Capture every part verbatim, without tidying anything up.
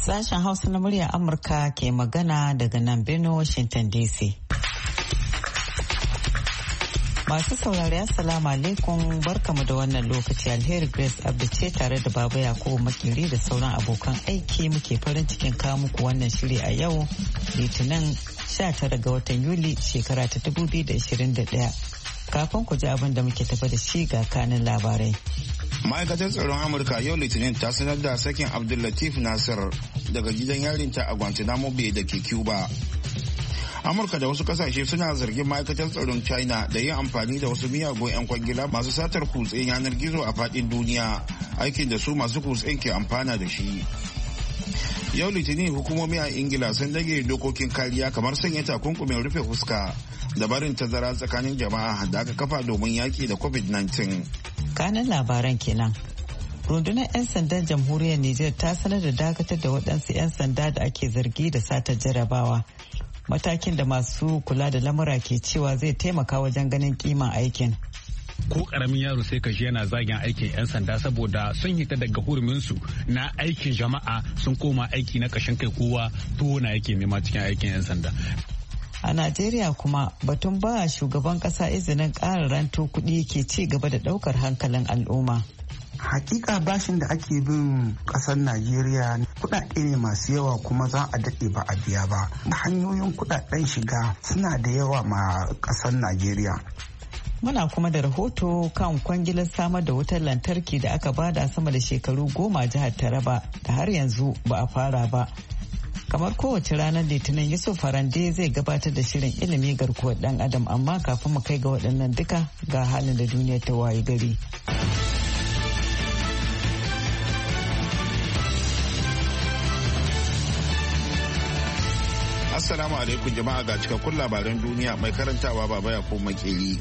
Sashen Hausa na muryar Amurka ke magana daga nan Birnin Washington D C. Masu saurari assalamu alaikum, barkamu da wannan lokaci. Alheri Grace Abdu ce tare da Baba Yakubu Makiri da sauran abokan aiki muke farin cikin kawo muku wannan shiri a yau Litinin sha tara ga watan Yuli shekara ta dubu biyu da ashirin da ɗaya. Kafin ku ji abin da muke tafa da shi ga kanin labarai. Ma'aikatar tsaron Amurka yau Litinin ta sanar da sakin Abdullatif Nasir daga gidan yarinta a Guantanamo Bay da ke Cuba. Amurka da wasu kasashe suna zargin ma'aikatar tsaron China da yin amfani da wasu miyagun 'yan kwangila masu satar kutse yanar gizo a fadin duniya, aikin da su masu kutsen ke amfana da shi. Yau Litinin hukumomi a Ingila sun dage dokokin kariya kamar sanya takunkumin rufe fuska da barin tazara tsakanin jama'a da aka kafa domin yaki da covid nineteen. Kanin labaran kenan. Rundunar 'yan sandan jamhuriyar Nijar ta sanar da dakatar da waɗansu 'yan sanda da ake zargi da satar jarabawa. Matakin da masu kula da lamura ke cewa zai taimaka wajen ganin kiman aikin. Ko karamin yaro sai kashi yana zagin aikin 'yan sanda saboda sun hita daga huruminsu na aikin jama'a sun koma aiki na kashin kai, kowa tuwo na yake nema cikin aikin 'yan sanda. A Najeriya kuma batun ba shugaban kasa izinin ƙara ranto kuɗi ke ci gaba da ɗaukar hankalin al'umma. Hakika bashin da ake bin kasar Najeriya kudade ne masu yawa kuma za a daɗe ba a biya ba. Hanyoyin kudaden shiga suna da yawa ma kasar Najeriya. Muna kuma da rahoto kan kwangilar samar da wutar lantarki da aka bada sama da shekaru goma jihar Taraba da har yanzu ba a fara ba. Kamar kowace ranar Litinin Yusuf Farande zai gabatar da shirin ilimi garkuwar dan Adam, amma kafin mu kai ga waɗannan duka ga halin da duniya ta waye gari. Assalamu alaikum jama'a, ga cikakkun labaran duniya mai karantawa Baba Yakubu Makeri.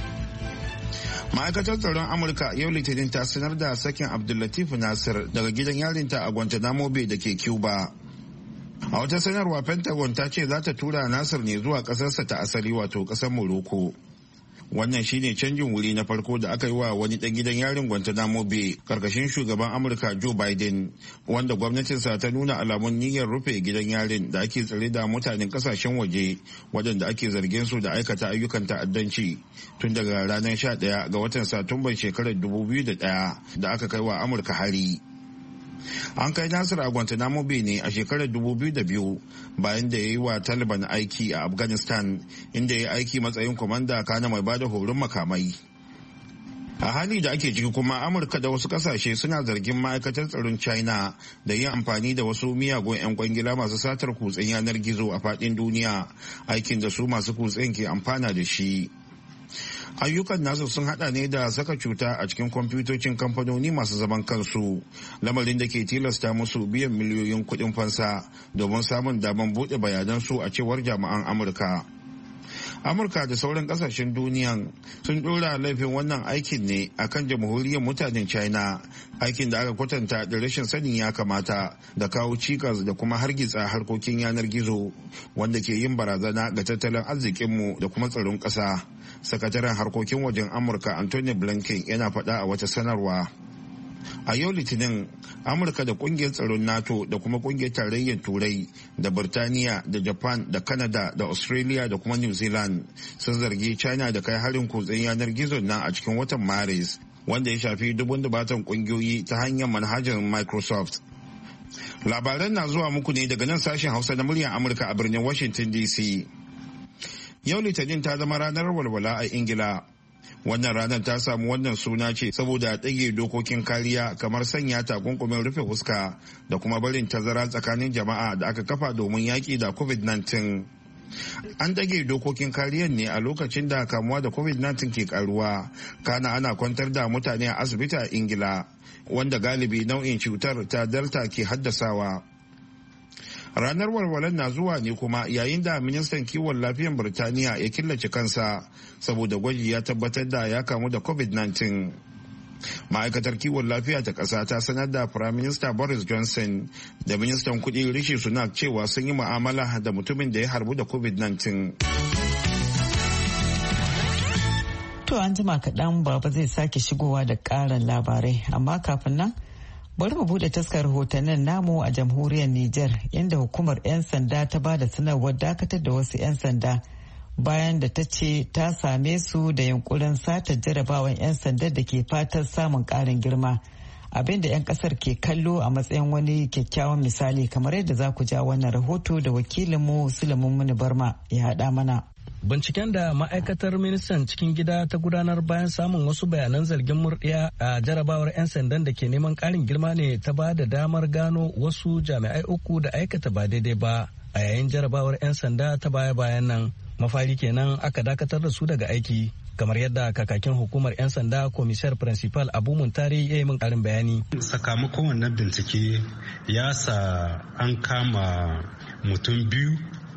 Ma'aikatar tsaron Amurka yau Litinin ta sanar da sakin Abdullatif Nasir daga gidan yarinta a Guantanamo Bay da ke Cuba. A wata sanarwa, Pentagon ta ce za ta tura Nasir ne zuwa ƙasarsa ta asali, wato ƙasar Morocco. Wannan shine canjin wuri na farko da aka yi wa wani ɗan gidan yarin Guantanamo Bay karkashin shugaban Amurka Joe Biden, wanda gwamnatinsa ta nuna alamun niyyar rufe gidan yarin da ake tsare da mutanen kasashen waje waɗanda ake zargin su da aikata ayyukan ta'addanci tun daga ranar sha ɗaya ga watan Satumban shekarar dubu biyu da ɗaya da aka kai wa Amurka hari. An kai Nasir a Guantanamo Bay ne a shekarar dubu biyu da biyu bayan da ya yi wa Taliban aiki a Afghanistan, inda ya yi aiki matsayin kwamanda kana mai bada horon makamai. A hali da ake ciki kuma, Amurka da wasu kasashe suna zargin ma'aikatar tsaron China da yin amfani da wasu miyagun 'yan kwangila masu satar kutsen yanar gizo a faɗin duniya, aikin da su masu kutsen ke amfana da shi. Ayyukan nasu sun hada ne da saka cuta a cikin kwamfutocin kamfanoni masu zaman kansu, lamarin da ke tilasta musu biyan miliyoyin kuɗin fansa domin samun damar buɗe bayanansu, a cewar jami'an Amurka. Amurka da sauran kasashen duniya sun ɗora laifin wannan aikin ne akan jamhuriyar mutanen China, aikin da aka kwatanta da rashin sanin ya kamata da kawo cikas da kuma hargitsa harkokin yanar gizo, wanda ke yin barazana ga tattalin arzikinmu da kuma tsaron ƙasa. Sakataren harkokin wajen Amurka Anthony Blinken yana faɗa a wata sanarwa. A yau Litinin, Amurka da kungiyar tsaron NATO da kuma kungiyar tarayyar Turai da Birtaniya da Japan da Canada da Australia da kuma New Zealand sun zargi China da kai harin kutsen yanar gizon nan a cikin watan Maris, wanda ya shafi dubun dubatan kungiyoyi ta hanyar manhajar Microsoft. Labaran na zuwa muku ne daga nan sashen Hausa na muryar Amurka a birnin Washington D C. Yau Litinin ta zama ranar walwala a Ingila. Wannan ranar ta samu wannan suna ce saboda ɗage dokokin kariya kamar sanya takunkumin rufe fuska da kuma barin tazara tsakanin jama'a da aka kafa domin yaƙi da covid nineteen. An ɗage dokokin kariyar ne a lokacin da kamuwa da covid nineteen ke karuwa, kana ana kwantar da mutane a asibiti a Ingila, wanda galibi nau'in cutar ta Delta ke haddasawa. Ranar walwalar na zuwa ne kuma yayin da ministan kiwon lafiyan Birtaniya ya killace kansa saboda gwaji ya tabbatar da ya kamu da covid nineteen. Ma'aikatar kiwon lafiya ta ƙasa ta sanar da Prime Minister Boris Johnson da ministan kuɗi Rishi Sunak cewa sun yi mu'amala da mutumin da ya harbu da covid nineteen. To an jima kaɗan Baba zai sake shigowa da ƙarin labarai, amma kafin nan Bari mu bude taskar rahotannin namu a jamhuriyar Nijar inda hukumar 'yan sanda ta ba da sanarwar dakatar da wasu 'yan sanda bayan da ta ce ta same su da yunkurin sata jarabawan 'yan sanda da ke fatar samun ƙarin girma. Abin da 'yan kasar ke kallo a matsayin wani kyakkyawan misali kamar yadda za ku ja wannan rahoto da wakilinmu Sulaiman Muni Barma ya haɗa mana. Binciken da ma'aikatar ministan cikin gida ta gudanar bayan samun wasu bayanan zargin murɗiya a jarabawar 'yan sandan da ke neman ƙarin girma ne ta ba da damar gano wasu jami'ai uku da aikata ba daidai ba a yayin jarabawar 'yan sanda ta baya-bayan nan. Mafari kenan aka dakatar da su daga aiki. Kamar yadda kakakin hukumar 'yan sanda komisar principal Abu Muntari ya yi min karin bayani. Sakamakon wannan bincike ya sa an kama mutum biyu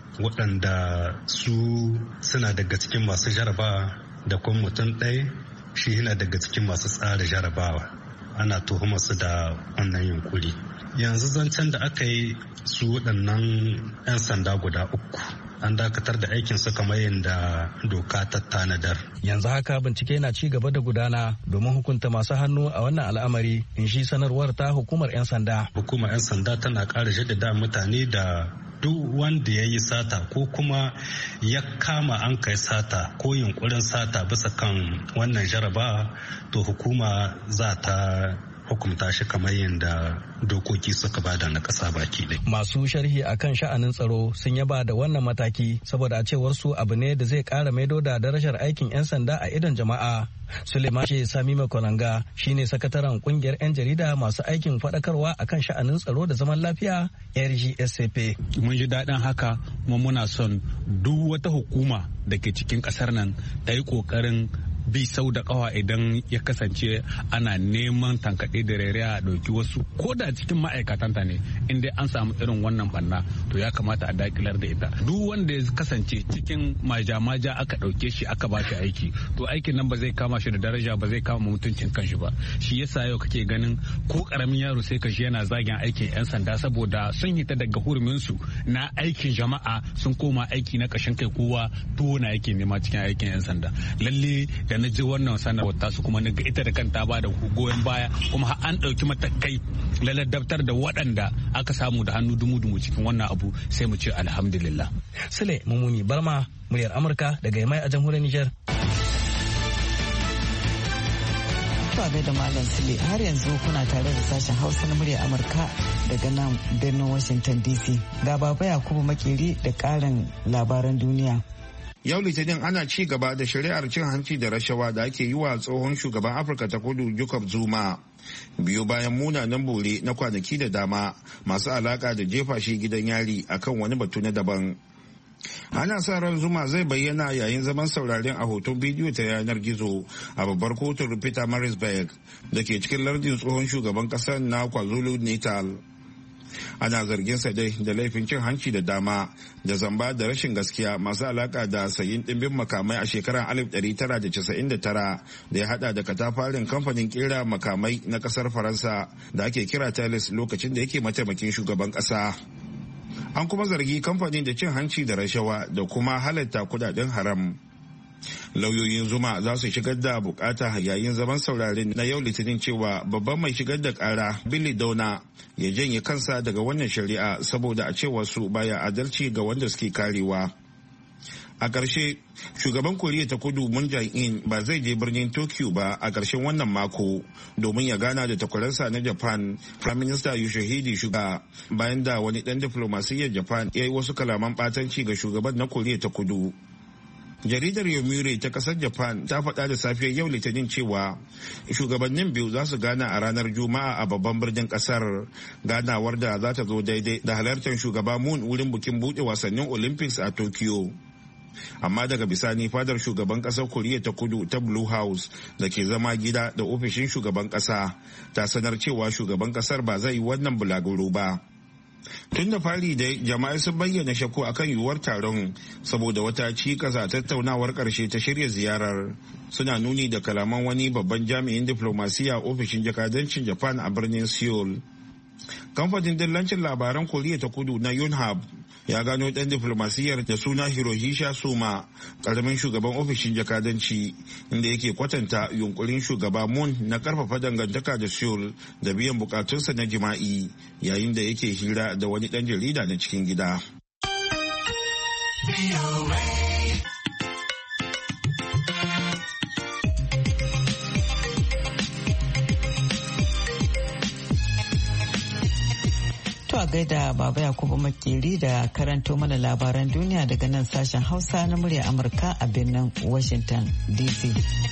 waɗanda su suna daga cikin masu jarabawa da kuma mutum ɗaya shi yana daga cikin masu tsara jarabawa. Ana tuhumar su da wannan yunkuri. Yanzu zancen da aka yi su waɗannan 'yan sanda guda uku. An dakatar da aikinsu kamar yadda doka ta tanadar. Yanzu haka bincike na ci gaba da gudana domin hukunta masu hannu a wannan al'amari, in shi sanarwar ta hukumar 'yan sanda. Hukumar 'yan sanda tana ƙara jaddada mutane da duk wanda ya yi sata ko kuma ya kama an kai sata ko yunkurin sata bisa kan wannan jaraba, to hukuma za ta hukumta shi kamar yadda dokoki suka bada na ƙasa baki ɗaya. Masu sharhi akan sha'anin tsaro sun yaba da wannan mataki saboda a cewar su abu ne da zai ƙara maido da darajar aikin 'yan sanda a idon jama'a. Suleiman ce Sami Makonanga shine sakataren kungiyar 'yan jarida masu aikin faɗakarwa akan sha'anin tsaro da zaman lafiya R G S P. Mun ji daɗin haka kuma muna son duk wata hukuma da ke cikin ƙasar nan ta yi ƙoƙarin bi sau da kawa idan ya kasance ana neman tankaɗe da rere a ɗauki wasu ko da cikin ma'aikatanta ne inda an samu irin wannan banna to ya kamata a dakilar da ita. Duk wanda ya kasance cikin maja-maja aka ɗauke shi aka ba shi aiki to aikin nan ba zai kama shi da daraja ba zai kama mutuncin kanshi ba. Shi yasa yau kake ganin ko karamin yaro sai kashi yana zagin aikin 'yan sanda saboda sun hita daga huruminsu na aikin jama'a sun koma aiki na kashin kai kowa to na yake nema cikin aikin 'yan sanda. Lalle da na ji wannan sanarwar tasu kuma na ga ita da kanta ba da goyon baya kuma an ɗauki matakai laladabtar da waɗanda aka samu da hannu dumu-dumu cikin wannan abu sai mu ce alhamdulillah. Sule Mumuni Barma, muryar Amurka daga Yamai a jamhuriyar Nijar. Ba da Malam Sule har yanzu kuna tare da sashen Hausa na muryar Amurka daga nan birnin Washington D C. Ga Baba Yakubu Makeri da ƙarin labaran duniya. Yau Litinin ana ci gaba da shari'ar cin hanci da rashawa da ake yi wa tsohon shugaban Afirka ta Kudu Jacob Zuma. Biyu bayan munanan bore na kwanaki da dama masu alaka da jefa shi gidan yari akan wani batu na daban. Ana sa ran Zuma zai bayyana yayin zaman sauraren a hoton bidiyo ta yanar gizo a babbar kotun Peter Marisburg da ke cikin lardin tsohon shugaban kasar na KwaZulu Natal. Ana zargin sa dai da laifin cin hanci da dama da zamba da rashin gaskiya masu alaka da sayin dimbin makamai a shekarar alif ɗari tara da casa'in da tara da ya hada da katafarin kamfanin kera makamai na kasar Faransa da ake kira Thales lokacin da yake mataimakin shugaban kasa. An kuma zargi kamfanin da cin hanci da rashawa da kuma halatta kudaden haram. Lauyoyin Zuma za su shigar da bukata yayin zaman sauraren na yau Litinin cewa babban mai shigar da kara Billy Downer ya janye kansa daga wannan shari'a saboda a cewar su baya adalci ga wanda suke karewa. A ƙarshe, shugaban Koriya ta Kudu Moon Jae-in ba zai je birnin Tokyo ba a ƙarshen wannan mako domin ya gana da takwaransa na Japan, Prime Minister Yoshihide Suga, bayan da wani ɗan diflomasiyyar Japan ya yi wasu kalaman ɓatanci ga shugaban na Koriya ta Kudu. Jaridar Yomiuri ta kasar Japan ta faɗa da safiyar yau Litinin cewa shugabannin biyu za su gana a ranar Juma'a a babban birnin kasar, ganawar da za ta zo daidai da halartar shugaba Moon wurin bikin buɗe wasannin Olympics a Tokyo. Amma daga bisani fadar shugaban kasar Koriya ta Kudu ta Blue House da ke zama gida da ofishin shugaban kasa ta sanar cewa shugaban kasar ba zai yi wannan bulaguro ba. Tun da fari dai jama'a sun bayyana shakku akan yiwuwar taron saboda wata cikasa tattaunawar karshe ta shirya ziyarar, suna nuni da kalaman wani babban jami'in diflomasiya ofishin jakadancin Japan a birnin Seoul. Kamfanin dillancin labaran Koriya ta Kudu na Yonhap ya gano ɗan diflomasiyyar da suna Hirohisha Soma, ƙaramin shugaban ofishin jakadanci, inda yake kwatanta yunkurin shugaba Moon na karfafa dangantaka da Seoul da biyan bukatunsa na jima'i, yayin da yake hira da wani ɗan jarida na cikin gida. A gaida Baba Yakubu Makeri da karanto mana labaran duniya daga nan sashen Hausa na murya Amurka a birnin Washington D C.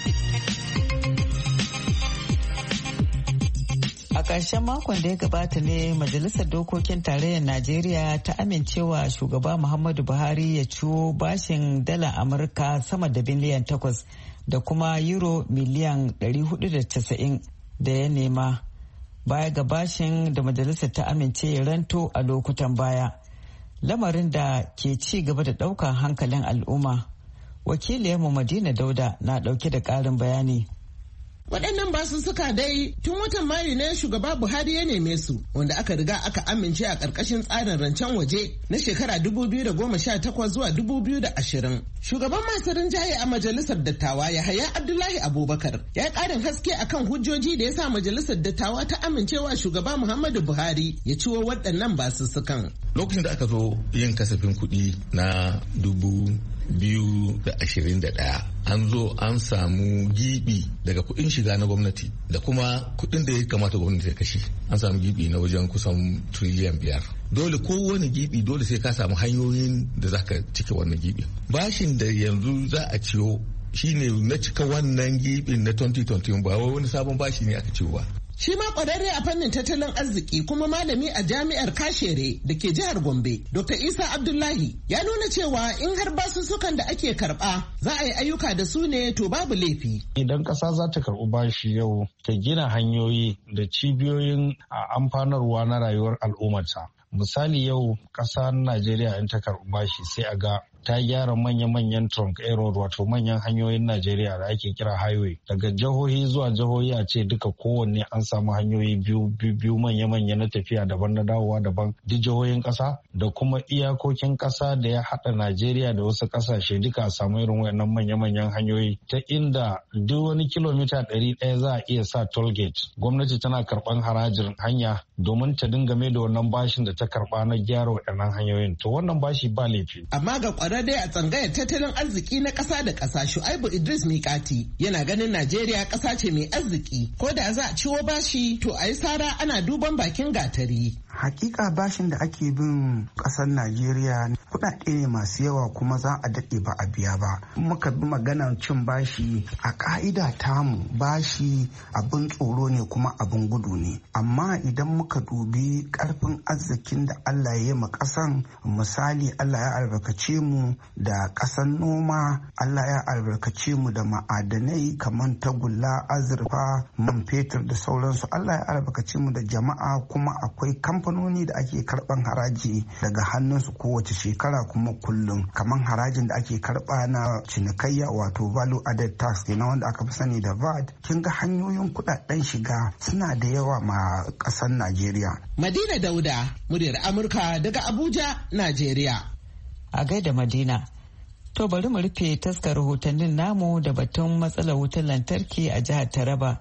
A ƙarshen makon da ya gabata ne Majalisar Dokokin Tarayyar Najeriya ta amincewa shugaba Muhammadu Buhari ya ciwo bashin dala Amurka sama da biliyan takwas da kuma euro miliyan ɗari hudu da casa'in da ya nema. Baya ga bashin da majalisar ta amince ya ranto a lokutan baya, lamarin da ke ci gaba da ɗaukar hankalin al'umma. Wakiliyarmu Madina Dauda na ɗauke da ƙarin bayani. Waɗannan basussuka dai tun watan Mayu ne shugaba Buhari ya neme su, wanda aka riga aka amince a ƙarƙashin tsarin rancen waje na shekara dubu biyu da goma sha takwas zuwa dubu biyu da ashirin. Shugaban masu rinjaye a majalisar dattawa Yahaya Abdullahi Abubakar ya yi ƙarin haske akan hujjoji da ya sa majalisar dattawa ta amincewa shugaba Muhammadu Buhari ya ciwo waɗannan basussukan. Lokacin da aka zo yin kasafin kuɗi na dubu biyu da ashirin da ɗaya an zo an samu gibi daga kuɗin shiga na gwamnati da kuma kuɗin da ya kamata gwamnati ta kashe, an samu gibi na wajen kusan triliyan biyar. Dole kowane gibi dole sai ka samu hanyoyin da zaka cike wannan gibi. Bashin da yanzu za a ciyo shine na cika wannan gibin na twenty twenty ba wani sabon bashi ne aka ciyo ba. Shi ma ƙwararre a fannin tattalin arziki kuma malami a jami'ar Kashere da ke jihar Gombe, Doctor Isa Abdullahi ya nuna cewa in har basussukan da ake karɓa za a yi ayyuka da su ne to babu laifi. Idan ƙasa za ta karɓi bashi yau ta gina hanyoyi da cibiyoyin a amfanarwa na rayuwar al'ummarta. Misali yau ƙasar Najeriya in ta karɓi bashi sai a ga ta gyara manya-manyan trunk road wato manyan hanyoyin Najeriya da ake kira highway daga jihohi zuwa jihohi a ce duka kowanne an samu hanyoyi biyu biyu manya-manya na tafiya daban na dawowa daban duk jihohin ƙasa da kuma iyakokin ƙasa da ya haɗa Najeriya da wasu ƙasashe duka a samu irin wayannan manya-manyan hanyoyi ta inda duk wani kilomita ɗari ɗaya za a iya sa toll gate. Gwamnati tana karɓan harajin hanya domin ta dinga mai da wannan bashin da ta karɓa na gyara waɗannan hanyoyin. To wannan bashi ba laifi. Amma ga dai a tsangayar tattalin arziki na ƙasa da ƙasa Shu'aibu Idris Mikati yana ganin Najeriya ƙasa ce mai arziki ko da za a ciwo bashi to a yi sara ana duban bakin gatari. Hakika bashin da ake bin ƙasar Najeriya kuɗaɗe ne masu yawa kuma za a daɗe ba a biya ba. Muka bi maganar cin bashi a ƙa'ida tamu bashi abin tsoro ne kuma abin gudu ne. Amma idan muka dubi ƙarfin arzikin da Allah ya yi ma ƙasan, misali Allah ya albarkace mu da ƙasan noma, Allah ya albarkace mu da ma'adanai kamar tagulla, azurfa, man fetur da sauransu. Allah ya albarkace mu da jama'a kuma akwai kamfanoni da ake karɓan haraji daga hannunsu kowace shekara kuma kullum, kamar harajin da ake karɓa na cinikayya wato value added tax kenan wanda aka fi sani da V A T. Kin ga hanyoyin kuɗaɗen shiga suna da yawa ma ƙasar Najeriya. Madina Dauda, muryar Amurka daga Abuja, Najeriya. A gaida Madina. To bari mu rufe taskar rahotannin namu da batun matsalar wutar lantarki a jihar Taraba,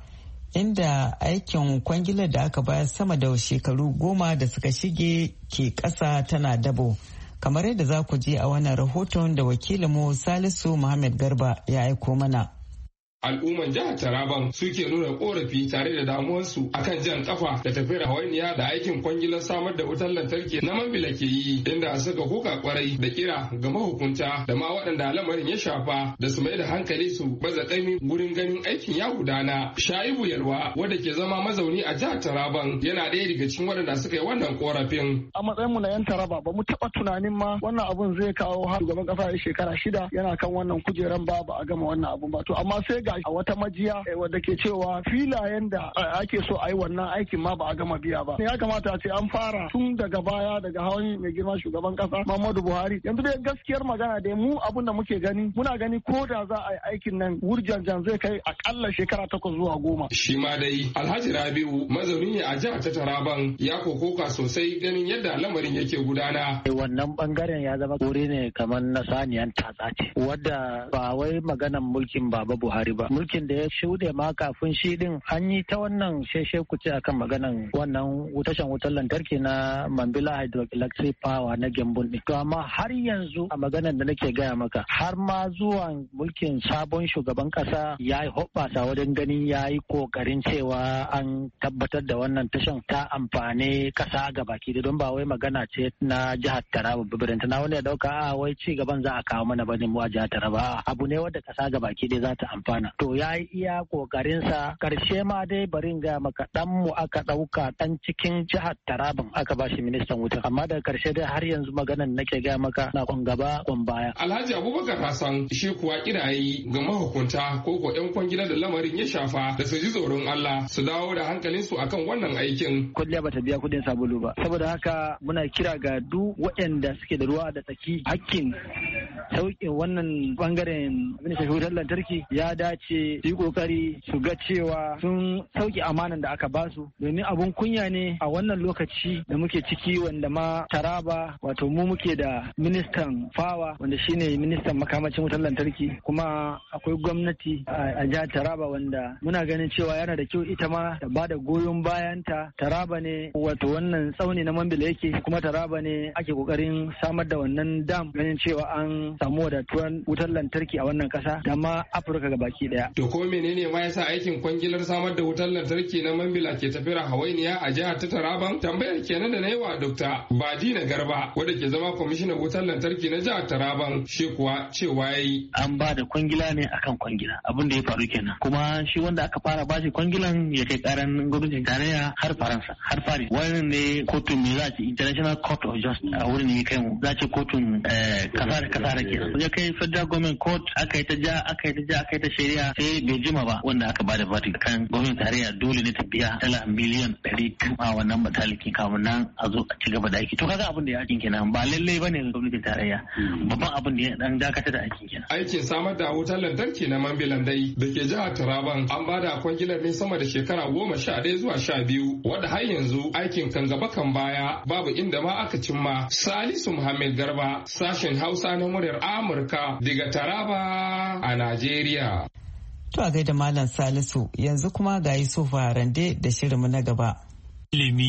inda aikin kwangilar da aka bayar sama da shekaru goma da suka shige ke ƙasa tana dabo. Kamar yadda za ku ji a wannan rahoton da wakilinmu Salisu Muhammad Garba ya aiko mana. Al'umman jihar Taraban suke nuna korafi tare da damuwarsu akan jan kafa da tafiyar hawainiya da aikin kwangilar samar da wutar lantarki na Mambila ke yi, inda suka kuka kwarai da kira ga mahukunta da ma waɗanda lamarin ya shafa da su mai da hankali su baza ƙaimi gurin ganin aikin ya gudana. Shaibu Yalwa wanda ke zama mazauni a jihar Taraban yana ɗaya daga cikin waɗanda suka yi wannan korafin. A matsayin mu na yan Taraba ba mu taɓa tunanin ma wannan abun zai kawo har gaban kafa shekara shida yana kan wannan kujeran ba ba a gama wannan abun ba. To amma sai ga a wata majiya wadda ke cewa filayen da ake so a yi wannan aikin ma ba a gama biya ba. Ya kamata a ce an fara tun daga baya daga hawan mai girma shugaban kasa Muhammadu Buhari. Yanzu dai gaskiyar magana dai mu abun da muke gani muna gani ko da za a yi aikin nan wurjanjan zai kai akalla shekara takwas zuwa goma. Shi ma dai Alhaji Rabiu mazauni ne a jihar ta Taraban ya kokoka sosai ganin yadda lamarin yake gudana. Wannan bangaren ya zama kore ne kamar na saniyan tatsa ce wadda ba wai maganan mulkin Baba Buhari ba. Mulkin da ya shuɗe ma kafin shi din an yi ta wannan sheshe kuce akan maganan wannan wutashen wutar lantarki na Mambila Hydroelectric Power na Gembun ne. To amma har yanzu a maganan da nake gaya maka har ma zuwan mulkin sabon shugaban kasa ya yi hoɓɓasa wajen ganin ya yi kokarin cewa an tabbatar da wannan tashan ta amfane kasa gabaki da don ba wai magana ce na jihar Taraba bibirin na wani ya dauka a wai ci gaban za a kawo mana bane mu a jihar Taraba abu ne wanda kasa gabaki dai za ta amfana. To ya yi iya kokarin sa karshe ma dai bari in ga maka dan mu aka dauka dan cikin jihar Taraban aka ba shi ministan wuta amma daga karshe dai har yanzu maganan nake ga maka na kon gaba kon baya. Alhaji Abubakar Hassan shi kuwa kirayi ga mahukunta ko ko yan kwangila da lamarin ya shafa da su ji tsoron Allah su dawo da hankalin su akan wannan aikin. Kulliya bata biya kudin sabulu ba saboda haka muna kira ga duk waɗanda suke da ruwa da tsaki hakkin sauƙin wannan bangaren ministan wutar lantarki ya dace su yi kokari su ga cewa sun sauke amanan da aka basu domin abun kunya ne a wannan lokaci da muke ciki wanda ma Taraba wato mu muke da ministan fawa wanda shine ministan makamacin wutar lantarki kuma akwai gwamnati a jihar Taraba wanda muna ganin cewa yana da kyau ita ma ta bada goyon bayanta. Taraba ne wato wannan tsauni na Mambila yake kuma Taraba ne ake kokarin samar da wannan dam ganin cewa an samu wadatuwan wutar lantarki a wannan kasa da ma Afirka gabaki daya. To ko menene ma yasa aikin kwangilar samar da wutar lantarki na Mambila ke tafiyar hawainiya a jihar ta Taraban? Tambayar kenan da na yi wa Dokta Badina Garba wanda ke zama kwamishinan wutar lantarki na jihar Taraban shi kuwa cewa yayi an ba da kwangila ne akan kwangila abin da ya faru kenan kuma shi wanda aka fara bashi kwangilan ya kai karan gwamnatin tarayya har Faransa har Paris wannan ne kotun me za ce International Court of Justice a wurin ne kai mu za ce kotun kasa da kasa da kenan ya kai Federal Government Court aka yi ta ja aka yi ta ja aka yi ta shari'a sai bai jima ba wanda aka bada verdict kan gwamnatin tarayya dole ne ta biya dala miliyan ɗari a wannan matalikin kamun nan a zo a ci gaba da aiki to kaga abin da ya aikin kenan ba lallai bane gwamnatin tarayya babban abin da ya dan dakatar da aikin kenan aikin samar da wutar lantarki na Mambilan dai da ke jihar Taraban an bada kwangilar ne sama da shekara goma sha ɗaya zuwa sha biyu wadda har yanzu aikin kan gaba kan baya babu inda ma aka cimma. Salisu Muhammad Garba sashen Hausa na muryar Amurka daga Taraba a Najeriya. To a gaida Malam Salisu yanzu kuma ga Yusufu Harande da shirinmu na gaba. Ilimi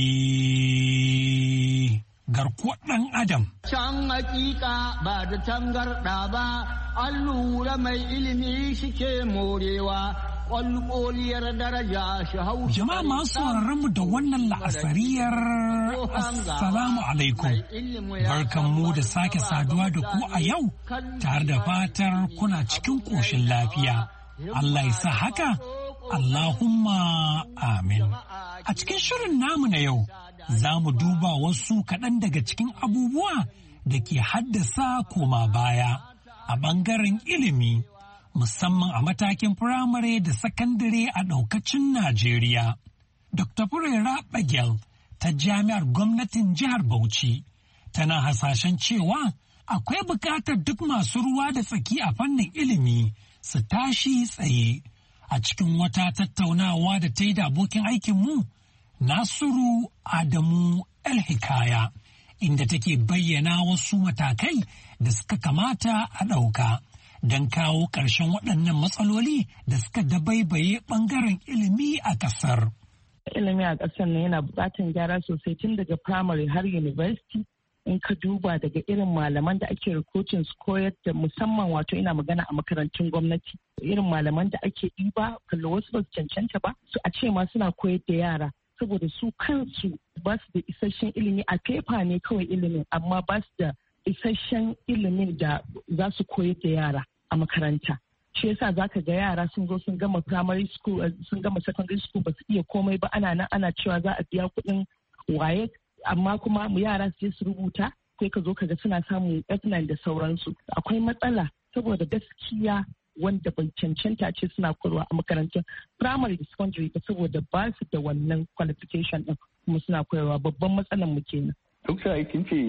garkuwar ɗan Adam. Can hakika ba da tangarɗa ba, an lura mai ilimi shike morewa. Jama'a masu sauraron mu da wannan la'asariyar Assalamu alaikum. Barkan mu da sake saduwa da ku a yau tare da fatar kuna cikin ƙoshin lafiya. Allah ya sa haka, Allahumma amin. A cikin shirin namu na yau, za mu duba wasu kaɗan daga cikin abubuwa da ke haddasa koma baya a ɓangaren ilimi. Musamman a matakin firamare da sakandare a ɗaukacin Najeriya. Dokta Furera Bagel ta Jami'ar Gwamnatin Jihar Bauchi tana hasashen cewa akwai buƙatar duk masu ruwa da tsaki a fannin ilimi su tashi tsaye. A cikin wata tattaunawa da ta yi da abokin aikinmu, Nasiru Adamu El-Hikaya, inda take bayyana wasu matakai da suka kamata a ɗauka. Don kawo ƙarshen waɗannan matsaloli da suka dabaibaye ɓangaren ilimi a ƙasar. Ilimi a ƙasar ne yana buƙatar gyara sosai tun daga primary har university. In ka duba daga irin malaman da ake rikotin su koyar da musamman wato ina magana a makarantun gwamnati. Irin malaman da ake ɗiba kallo wasu ba su cancanta ba su a ce ma suna koyar da yara. Saboda su kansu ba su da isasshen ilimi a fefa ne kawai ilimin amma ba su da isasshen ilimin da za su koyar da yara a makaranta. Shi yasa za ka ga yara sun zo sun gama primary school sun gama secondary school ba su iya komai ba ana nan ana cewa za a biya kuɗin waye amma kuma mu yara su je su rubuta sai ka zo ka ga suna samun F nine da sauransu. Akwai matsala saboda gaskiya wanda bai cancanta ce suna koyarwa a makarantun primary da secondary ba saboda ba su da wannan qualification din kuma suna koyarwa babban matsalar mu kenan. Duk sa kin ce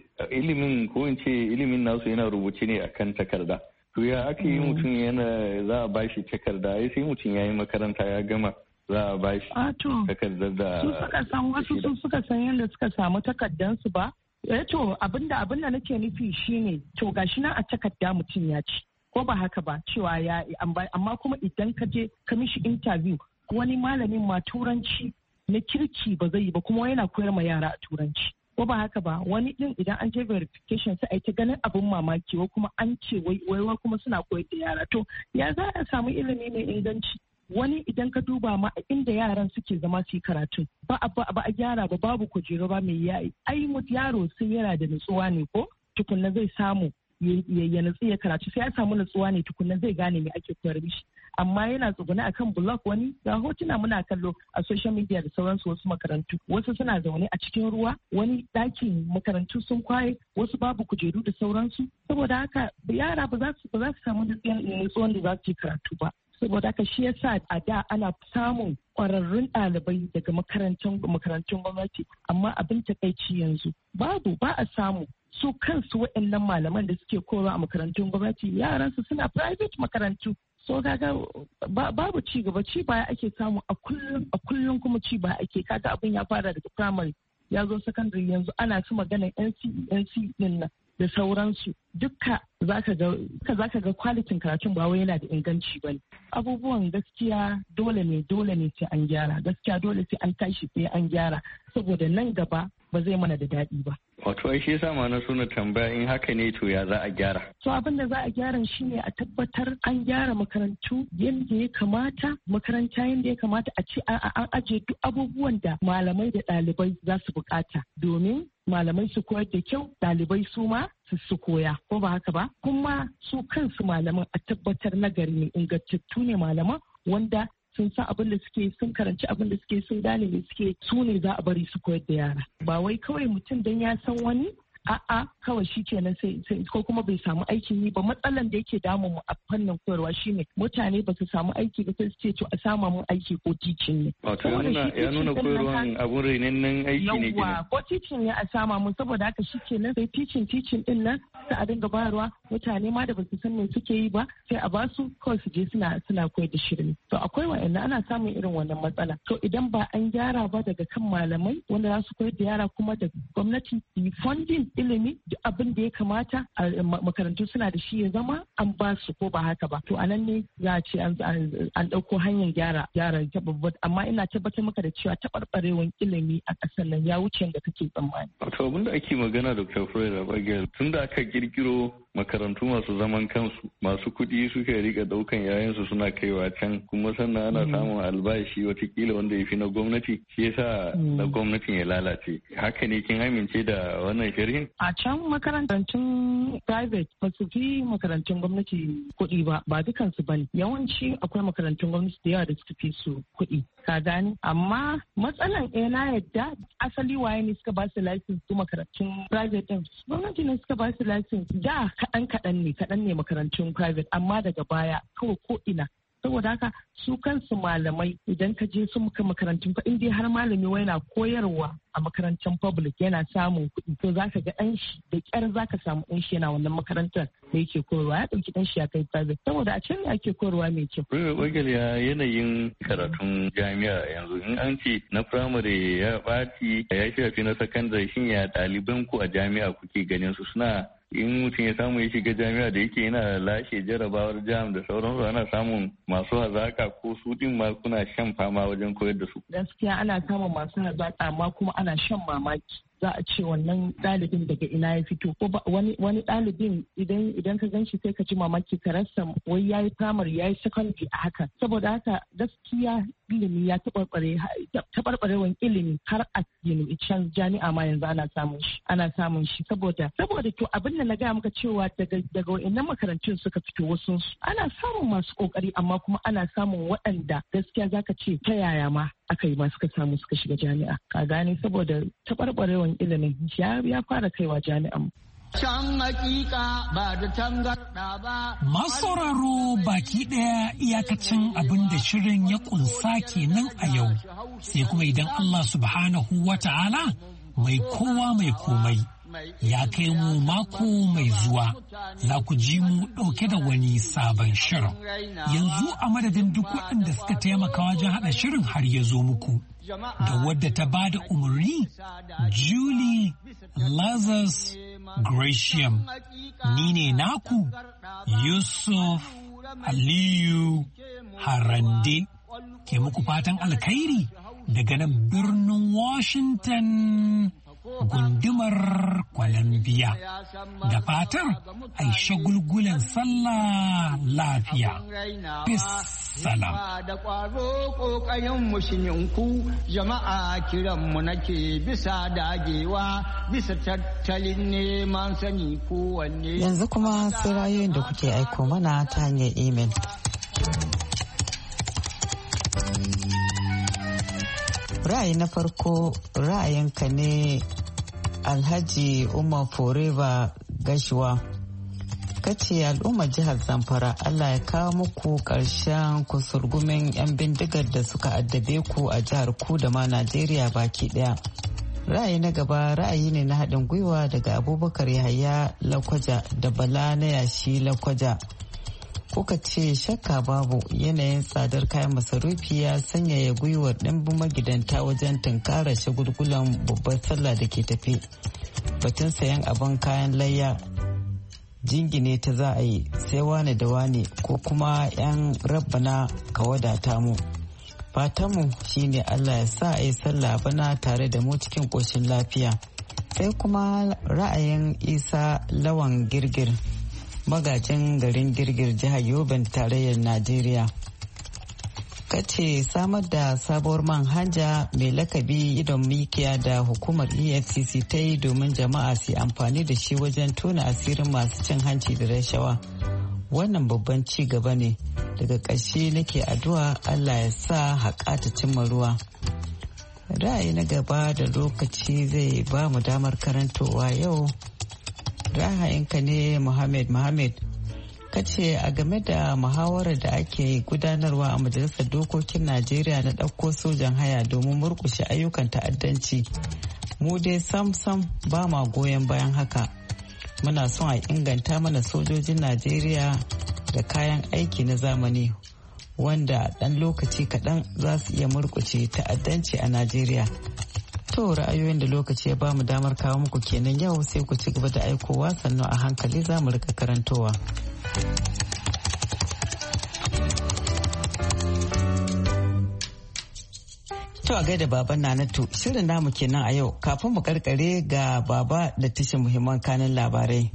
ilimin ko in ce ilimin nasu yana rubuce ne akan takarda. To ya aka yi mutum yana za a bashi takarda ai sai mutum ya yi makaranta ya gama za a bashi takardar da su suka san wasu su suka san yadda suka samu takardansu ba. Eh to abinda abinda nake nufi shine to gashi nan a takarda mutum ya ci ko ba haka ba cewa ya amma kuma idan ka je ka mishi interview wani malamin ma turanci na kirki ba zai yi ba kuma yana koyar ma yara a turanci. Ko ba haka ba wani din idan an je verification sai a ta ganin abin mamaki ko kuma an ce wai wai kuma suna koyar da yara to ya za a samu ilimi mai inganci wani idan ka duba ma inda yaran suke zama su yi karatu ba a gyara ba babu kujeru ba mai yayi ai mut yaro sun yana da nutsuwa ne ko tukunna zai samu ya nutsu ya karatu sai ya samu nutsuwa ne tukunna zai gane me ake koyar mishi amma yana tsugune akan blog wani ga hotuna muna kallo a social media da sauransu wasu makarantu wasu suna zaune a cikin ruwa wani ɗakin makarantu sun kwaye wasu babu kujeru da sauransu saboda haka yara ba za su ba za su samu nutsuwan da za su yi karatu ba saboda haka shi yasa a da ana samun kwararrun ɗalibai daga makarantun makarantun gwamnati amma abin takaici yanzu babu ba a samu su kansu waɗannan malaman da suke koyarwa a makarantun gwamnati yaransu suna private makarantu so kaga babu ci gaba ci baya ake samu a kullum a kullum kuma ci baya ake kaga abin ya fara daga primary ya zo secondary yanzu ana su maganar N C E N C E din nan da sauransu duka zaka ga zaka ga kwalitin karatun ba wai yana da inganci bane abubuwan gaskiya dole ne dole ne sai an gyara gaskiya dole sai an tashi sai an gyara saboda nan gaba ba zai mana da daɗi ba. Wato ai shi yasa ma na so na tambaya in haka ne to ya za a gyara? To abin da za a gyara shine a tabbatar an gyara makarantu yadda ya kamata makaranta yadda ya kamata a ce an ajiye duk abubuwan da malamai da ɗalibai za su bukata domin malamai su koyar da kyau ɗalibai su ma su su koya ko ba haka ba kuma su kansu malaman a tabbatar nagari ne ingantattu ne malaman wanda sun san abin da suke sun karanci abin da suke sun gane me suke su ne za a bari su koyar da yara ba wai kawai mutum dan ya san wani a'a kawai shi kenan sai ko kuma bai samu aikin yi ba matsalan da yake damun mu a fannin koyarwa shine mutane ba su samu aiki ba sai su ce to a sama mun aiki ko teaching ne wato ya nuna koyarwan abun renennen aiki ne yawa ko teaching ne a sama mun saboda haka shi kenan sai teaching teaching din nan sai a dinga bayarwa mutane ma da ba su san me suke yi ba sai a basu kawai su je suna suna koyar da shirin to akwai wa'annan ana samun irin wannan matsala to idan ba an gyara ba daga kan malamai wanda za su koyar da yara kuma da gwamnati yi funding ilimi duk abin da ya kamata a makarantu suna da shi ya zama an ba su ko ba haka ba to anan ne za a ce an ɗauko hanyar gyara gyara ta babba amma ina tabbatar maka da cewa taɓarɓarewan ilimi a ƙasar nan ya wuce da kake tsammani. Wato abin da ake magana Doctor Freya Bagel tun da aka kirkiro makarantu masu zaman kansu masu kuɗi suka rika ɗaukan yayansu suna kaiwa can kuma sannan ana samun albashi watakila wanda ya fi na gwamnati shi yasa na gwamnatin ya lalace haka ne kin amince da wannan sharhin? A can makarantun private ba su fi makarantun gwamnati kuɗi ba ba dukansu ba ne yawanci akwai makarantun gwamnati da yawa da suka fi su kuɗi ka gani amma matsalan ɗaya na yadda asali waye ne suka ba su license su makarantun private din gwamnati ne suka ba su license da kaɗan kaɗan ne kaɗan ne makarantun private amma daga baya kawai ko ina saboda haka su kansu malamai idan ka je su muka makarantun fa in dai har malami wai na koyarwa a makarantar public yana samun kuɗi to zaka ga ɗan shi da ƙyar zaka samu ɗan shi yana wannan makarantar da yake koyarwa ya ɗauki ɗan shi ya kai private saboda a can ne ake koyarwa mai kyau. Bagel ya yanayin karatun jami'a yanzu in an ce na firamare ya ɓaci ya shafi na sakandare shin ya ɗaliban ku a jami'a kuke ganin su suna in mutum ya samu ya shiga jami'a da yake yana lashe jarabawar jam da sauransu ana samun masu hazaka ko su din ma kuna shan fama wajen koyar da su. Gaskiya ana samun masu hazaka amma kuma ana shan mamaki. Za a ce wannan ɗalibin daga ina ya fito ko wani wani ɗalibin idan idan ka ganshi sai ka ji mamaki ka rasa wai yayi primary yayi secondary a haka saboda haka gaskiya ilimi ya taɓarɓarewan ilimi har a can jami'a ma yanzu ana samun shi ana samun shi saboda saboda to abin da na gaya maka cewa daga daga wayannan makarantun suka fito wasu ana samun masu kokari amma kuma ana samun waɗanda gaskiya zaka ce ta yaya ma aka yi ma suka samu suka shiga jami'a ka gane saboda taɓarɓarewan ilimin ya fara kaiwa jami'an. Can hakika ba da tangarda ba. Masu sauraro baki ɗaya iyakacin abin da shirin ya kunsa kenan a yau. Sai kuma idan Allah subhanahu wa ta'ala mai kowa mai komai ya kai mu mako mai zuwa, za ku ji mu ɗauke da wani sabon shirin. Yanzu a madadin duk waɗanda suka taimaka wajen haɗa shirin har ya zo muku. Da wadda ta ba da umarni, Julie Lazarus Gratiam. Ni ne naku, Yusuf Aliyu Harande, ke muku fatan alkhairi daga nan birnin Washington gundumar Columbia. Da fatar aisha gulgulen sallah lafiya. Peace salam. Da ƙwaro ƙoƙayen mushininku jama'a kiranmu nake bisa dagewa bisa tattalin neman sani kowanne. Yanzu kuma sai ra'ayoyin da kuke aiko mana ta hanyar imel. Ra'ayi na farko ra'ayinka ne Alhaji Umar Forever Gashuwa. Kace al'ummar jihar Zamfara Allah ya kawo muku ƙarshen kusurgumin 'yan bindigar da suka addabe ku a jihar ku da ma Najeriya baki ɗaya. Ra'ayi na gaba ra'ayi ne na haɗin gwiwa daga Abubakar Yahaya Lakwaja da Bala na Yashi Lakwaja. Kuka ce shakka babu yanayin tsadar kayan masarufi ya sanyaya gwiwar ɗimbin magidanta wajen tunkarar shagulgulan babbar sallah da ke tafi. Batun sayan abin kayan layya jingine ta za a yi sai wane da wane ko kuma 'yan rabbana ka wadata mu. Fatanmu shine Allah ya sa a yi sallah bana tare da mu cikin ƙoshin lafiya. Sai kuma ra'ayin Isa Lawan Girgir, magajin garin Girgir jihar Yoben tarayyar Najeriya. Kace samar da sabuwar manhaja mai lakabi idon mikiya da hukumar E F C C ta yi domin jama'a su amfani da shi wajen tona asirin masu cin hanci da rashawa. Wannan babban ci gaba ne. Daga ƙarshe nake addu'a Allah ya sa haƙa ta cimma ruwa. Ra'ayi na gaba da lokaci zai ba mu damar karantowa yau. Ra'ayinka ne Muhammad Muhammad. Kace a game da muhawarar da ake gudanarwa a Majalisar Dokokin Najeriya na ɗauko sojan haya domin murkushe ayyukan ta'addanci. Mu dai sam sam ba ma goyon bayan haka. Muna son a inganta mana sojojin Najeriya da kayan aiki na zamani wanda ɗan lokaci kaɗan za su iya murkushe ta'addanci a Najeriya. To ra'ayoyin da lokaci ya ba mu damar kawo muku kenan yau, sai ku ci gaba da aikowa sannan a hankali za mu rika karantowa. To a gaida baban Nanatu, shirin namu kenan a yau. Kafin mu karkare ga baba da tashin muhimman kanin labarai.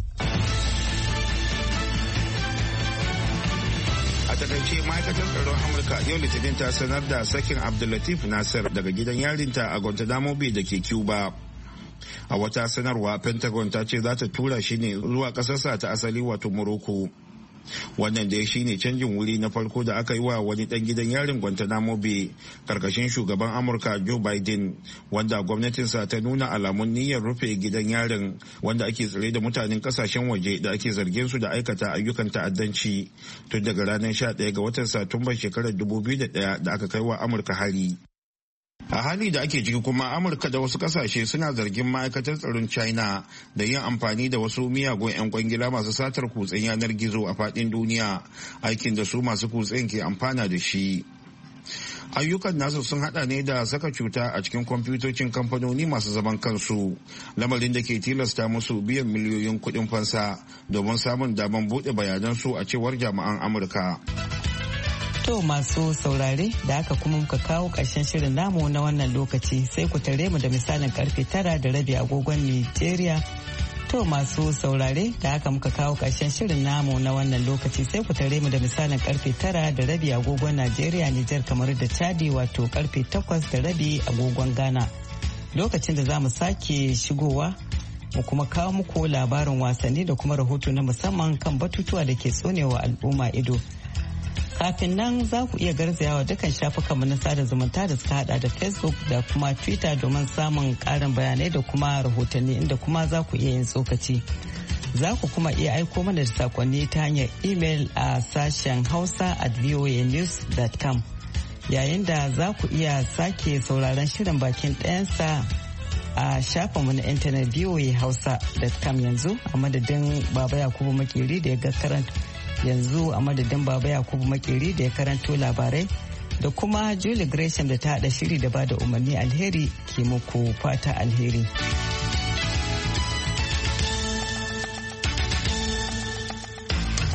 A takaice ma'aikatar tsaron Amurka yau Litinin ta sanar da sakin Abdullatif Nasir daga gidan yarinta a Guantanamo Bay da ke Cuba. A wata sanarwa, Pentagon ta ce za ta tura shi ne zuwa ƙasarsa ta asali wato Morocco. Wannan dai shine canjin wuri na farko da aka yi wa wani dan gidan yarin Guantanamo Bay karkashin shugaban Amurka Joe Biden, wanda gwamnatinsa ta nuna alamun niyyar rufe gidan yarin wanda ake tsare da mutanen kasashen waje da ake zargin su da aikata ayyukan ta'addanci tun daga ranar sha ɗaya ga watan Satumbar shekarar dubu biyu da ɗaya da aka kai wa Amurka hari. A hali da ake ciki kuma Amurka da wasu kasashe suna zargin ma'aikatar tsaron China da yin amfani da wasu miyagun 'yan kwangila masu satar kutsen yanar gizo a faɗin duniya, aikin da su masu kutsen ke amfana da shi. Ayyukan nasu sun hada ne da saka cuta a cikin kwamfutocin kamfanoni masu zaman kansu, lamarin da ke tilasta musu biyan miliyoyin kuɗin fansa domin samun damar buɗe bayanansu a cewar jami'an Amurka. To masu saurare da aka kuma muka kawo ƙarshen shirin namu na wannan lokaci, sai ku tare mu da misalin karfe tara da rabi agogon Nigeria. To masu saurare da aka muka kawo ƙarshen shirin namu na wannan lokaci, sai ku tare mu da misalin karfe tara da rabi agogon Najeriya, Nijar, kamar da Chadi, wato karfe takwas da rabi agogon Ghana. Lokacin da za mu sake shigowa mu kuma kawo muku labarin wasanni da kuma rahoto na musamman kan batutuwa da ke tsonewa al'umma ido. Kafin nan za ku iya garzayawa dukkan shafukanmu na sada zumunta da suka hada da Facebook da kuma Twitter domin samun karin bayanai da kuma rahotanni, inda kuma za ku iya yin tsokaci. Za ku kuma iya aiko mana da sakonni ta hanyar email a sashen hausa at voa news dot com. Yayin da za ku iya sake sauraron shirin bakin ɗayansa a shafinmu na intanet voa hausa dot com yanzu a madadin Baba Yakubu Makeri da ya ga karanta yanzu a madadin Baba Yakubu Makeri da ya karanto labarai da kuma Julie Gresham da ta haɗa shiri da ba da umarni alheri ke muku fata alheri.